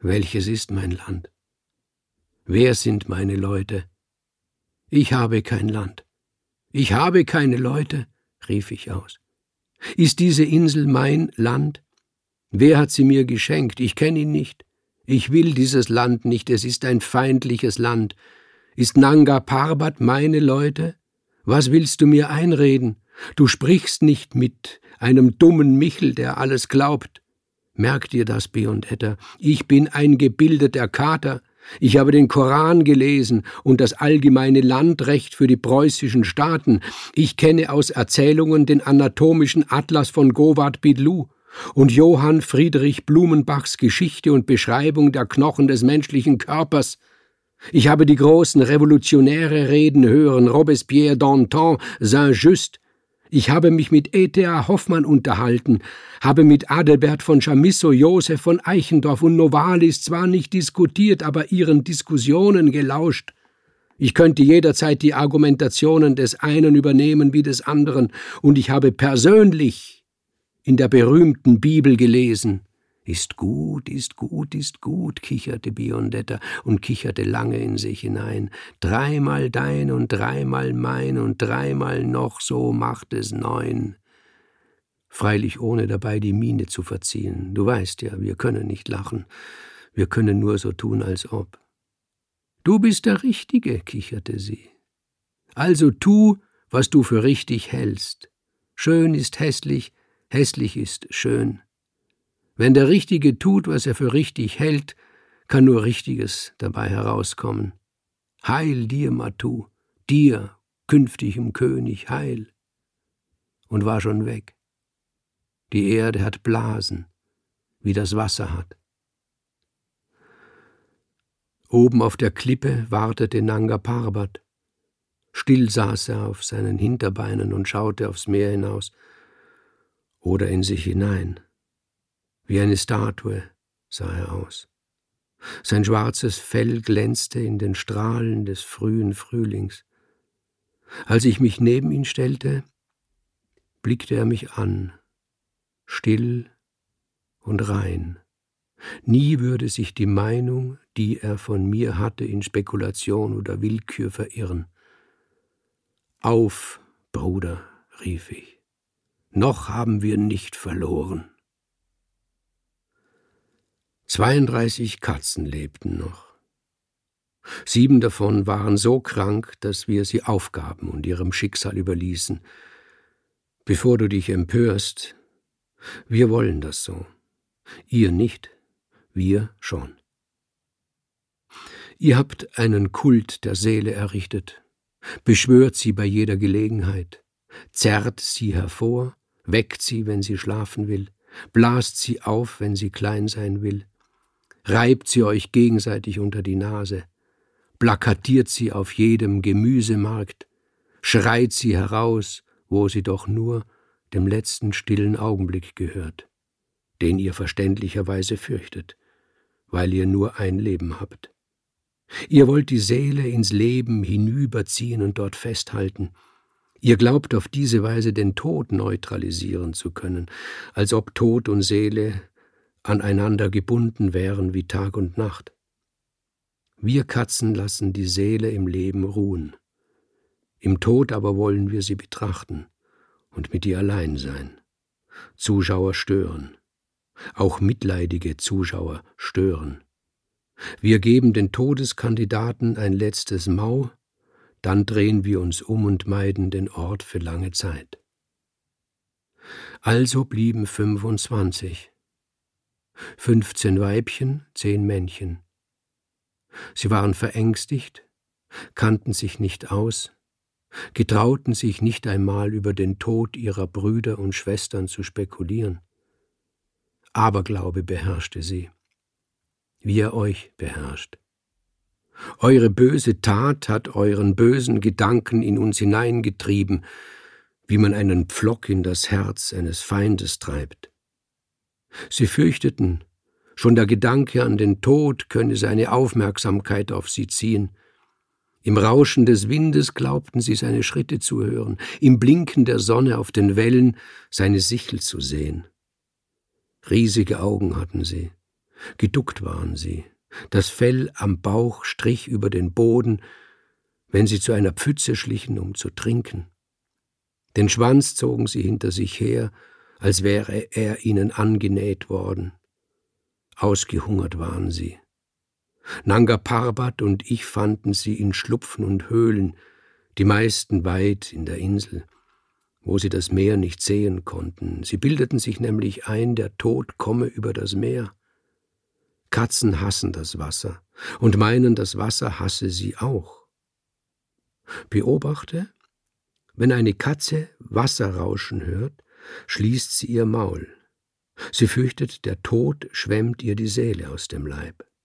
Welches ist mein Land? Wer sind meine Leute? Ich habe kein Land. Ich habe keine Leute, rief ich aus. Ist diese Insel mein Land? Wer hat sie mir geschenkt? Ich kenne ihn nicht. Ich will dieses Land nicht, es ist ein feindliches Land. Ist Nanga Parbat meine Leute? Was willst du mir einreden? Du sprichst nicht mit einem dummen Michel, der alles glaubt. Merk dir das, Biondetta, ich bin ein gebildeter Kater. Ich habe den Koran gelesen und das allgemeine Landrecht für die preußischen Staaten. Ich kenne aus Erzählungen den anatomischen Atlas von Govard Bidlou und Johann Friedrich Blumenbachs Geschichte und Beschreibung der Knochen des menschlichen Körpers. Ich habe die großen Revolutionäre reden hören, Robespierre, Danton, Saint-Just. Ich habe mich mit E.T.A. Hoffmann unterhalten, habe mit Adelbert von Chamisso, Josef von Eichendorff und Novalis zwar nicht diskutiert, aber ihren Diskussionen gelauscht. Ich könnte jederzeit die Argumentationen des einen übernehmen wie des anderen, und ich habe persönlich in der berühmten Bibel gelesen. Ist gut, ist gut, ist gut, kicherte Biondetta und kicherte lange in sich hinein. 3-mal dein und 3-mal mein und 3-mal noch, so macht es 9. Freilich ohne dabei die Miene zu verziehen. Du weißt ja, wir können nicht lachen. Wir können nur so tun, als ob. Du bist der Richtige, kicherte sie. Also tu, was du für richtig hältst. Schön ist hässlich, hässlich ist schön. Wenn der Richtige tut, was er für richtig hält, kann nur Richtiges dabei herauskommen. Heil dir, Matu, dir, künftigem König, heil. Und war schon weg. Die Erde hat Blasen, wie das Wasser hat. Oben auf der Klippe wartete Nanga Parbat. Still saß er auf seinen Hinterbeinen und schaute aufs Meer hinaus oder in sich hinein. Wie eine Statue sah er aus. Sein schwarzes Fell glänzte in den Strahlen des frühen Frühlings. Als ich mich neben ihn stellte, blickte er mich an, still und rein. Nie würde sich die Meinung, die er von mir hatte, in Spekulation oder Willkür verirren. »Auf, Bruder«, rief ich, »noch haben wir nicht verloren.« 32 Katzen lebten noch. 7 davon waren so krank, dass wir sie aufgaben und ihrem Schicksal überließen. Bevor du dich empörst, wir wollen das so. Ihr nicht, wir schon. Ihr habt einen Kult der Seele errichtet, beschwört sie bei jeder Gelegenheit, zerrt sie hervor, weckt sie, wenn sie schlafen will, blast sie auf, wenn sie klein sein will, reibt sie euch gegenseitig unter die Nase, plakatiert sie auf jedem Gemüsemarkt, schreit sie heraus, wo sie doch nur dem letzten stillen Augenblick gehört, den ihr verständlicherweise fürchtet, weil ihr nur ein Leben habt. Ihr wollt die Seele ins Leben hinüberziehen und dort festhalten. Ihr glaubt auf diese Weise den Tod neutralisieren zu können, als ob Tod und Seele aneinander gebunden wären wie Tag und Nacht. Wir Katzen lassen die Seele im Leben ruhen. Im Tod aber wollen wir sie betrachten und mit ihr allein sein. Zuschauer stören. Auch mitleidige Zuschauer stören. Wir geben den Todeskandidaten ein letztes Mau, dann drehen wir uns um und meiden den Ort für lange Zeit. Also blieben 25. 15 Weibchen, 10 Männchen. Sie waren verängstigt, kannten sich nicht aus, getrauten sich nicht einmal über den Tod ihrer Brüder und Schwestern zu spekulieren. Aberglaube beherrschte sie, wie er euch beherrscht. Eure böse Tat hat euren bösen Gedanken in uns hineingetrieben, wie man einen Pflock in das Herz eines Feindes treibt. Sie fürchteten, schon der Gedanke an den Tod könne seine Aufmerksamkeit auf sie ziehen. Im Rauschen des Windes glaubten sie, seine Schritte zu hören, im Blinken der Sonne auf den Wellen seine Sichel zu sehen. Riesige Augen hatten sie, Geduckt waren sie, das Fell am Bauch strich über den Boden, wenn sie zu einer Pfütze schlichen, um zu trinken. Den Schwanz zogen sie hinter sich her, als wäre er ihnen angenäht worden. Ausgehungert waren sie. Nanga Parbat und ich fanden sie in Schlupfen und Höhlen, die meisten weit in der Insel, wo sie das Meer nicht sehen konnten. Sie bildeten sich nämlich ein, der Tod komme über das Meer. Katzen hassen das Wasser und meinen, das Wasser hasse sie auch. Beobachte, wenn eine Katze Wasser rauschen hört, schließt sie ihr Maul. Sie fürchtet, der Tod schwemmt ihr die Seele aus dem Leib.